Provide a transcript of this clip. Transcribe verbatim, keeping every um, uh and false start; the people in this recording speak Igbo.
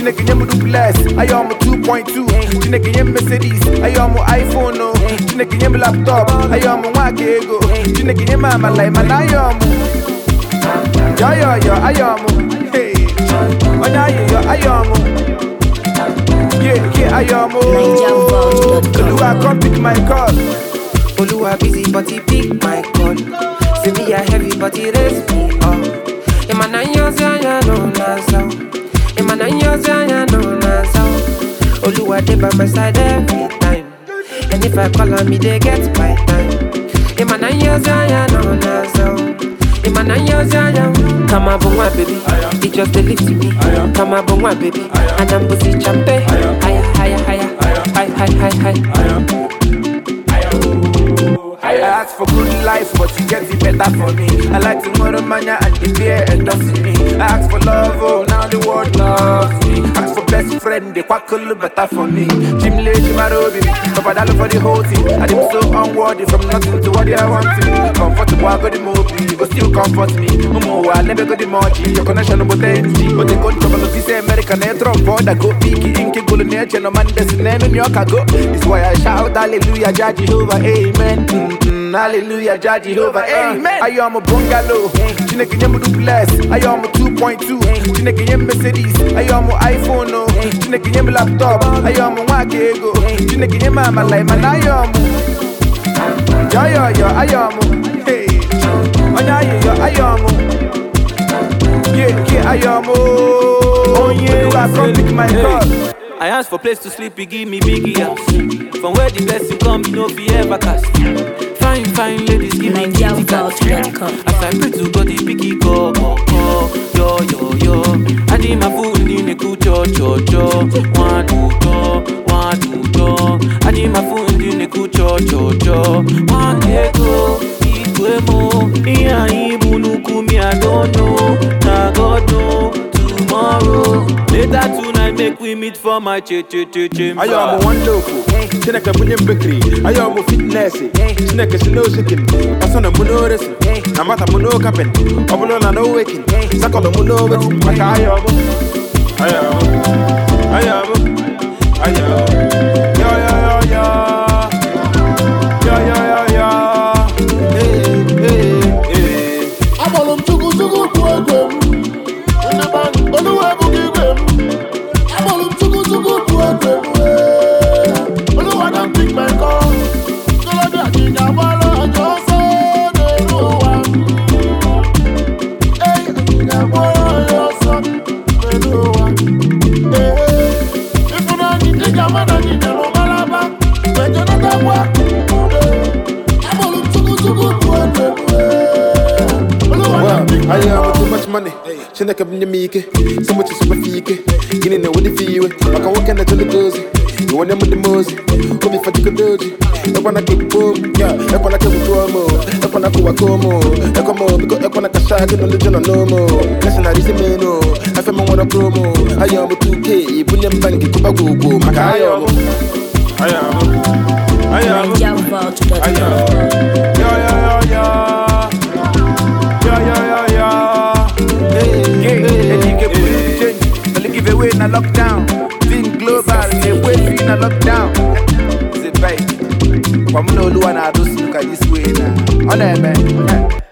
Chineke nyem duplex, I am two point two. Chineke nyem Mercedes, I am iPhone no. Chineke nyem laptop, I am wake ego. Chineke nyem mama like man I am. Yo yo yo, I am. Hey, onya yo, I am. Yeah yeah, I am. Oluwa come pick my call. Oluwa busy but he pick my call. Say me a heavy but he raise me up. Emana nyoza ya no nazo. Emana nyoza ya no nazo. Oluwa dey by my side every time. And if I call on me, they get my time. Emana nyoza ya no nazo. Emana nyoza ya. Come on, bongwa baby. It just dey lift me. Come on, bongwa baby. And I'm busy champe. Higher, higher, higher. High, high, high, high. I ask for good life, but you get it better for me. I like tomorrow mania and the beer endorsing me. I ask for love, oh, now the world loves me. Ask for best friend, they quack a little better for me. Jim Lee, Jim Arobi, Papa Dalo for the whole team. I am so unworthy from nothing to what they are wanting. Comfortable, I got the movie, you go still comfort me. Momo, I never got the mochi, your connection about energy. But they go to trouble, if say American, they drop board, I go peaky, inky, go to nature, no man, there's an end in your cargo. This why I shout, hallelujah, Jah Jehovah, amen. Mm-mm, hallelujah, Jah Jehovah, amen. I am a bungalow, Chineke nyem duplex, I am a two point two. Chineke nyem Mercedes, I am a iPhone no. Chineke nyem laptop, I am a wake ego. Chineke nyem mama like man I am. Yo yo yo, I am. Hey, onya yo, I am. Yeah yeah, I am. Oh yeah, I come pick my call. I asked for place to sleep, he give me biggie house. From where the blessing come, you know fi ever cast. Fine, fine ladies, give me kitty cat. As I pray to God, the picky go, go, go. Yo, yo, yo. I need my food in the good cho, cho, cho. One, two, two, one, two, two. I need my food in the good cho, cho, cho. One, day go, Ikwemo. Iya, Ibunuku, me, I don't know. Now God know. Tomorrow, later tonight, make we meet for my che che che che. I am a wonderful. Chineke bunye bakery. I am a fitness. Chineke sino shaking. Asana muno resi. Namata muno kapen. Obulo na no waking. Sakolo muno wet. Maka I am. I am. I am. I am. Yo yo yo yo. Yo yo yo yo. Hey hey hey. Abolum chugu chugu tuwegem. Oluwa bugigem. Abolum chugu chugu tuwegem. Oluwa don pick my call. Tolobi ajiga wala joso deruwa. Hey, ajiga wala joso deruwa. Hey, if you don't need the jamana ni dero malaba, wejo na tabwa. Abolum chugu chugu tuwegem. I have too much money. Chineke bunye mike. So much is super fike. Gini na wadi fiwe. Waka waka na jolly gozi. You want them with the mosey. Obi fatiko doji. Ekwa na keep boom. Yeah. Ekwa na keep tuomo. Ekwa na kuwa komo. Ekwa mo. Biko ekwa na kashaki. No lejo na nomo. Listen na risi meno. Efe mo wana promo. I am two K. Bunye mbangi kuba gugu. Maka I am. I am. I am. I am. Yo yo yo yo. Yeah, yeah, yeah, yeah. Hey, hey, hey, hey, hey. Change. Only give away in a lockdown. Being global, they wait in a lockdown. It's a fight. From no one, I do look at this way now. On there, man.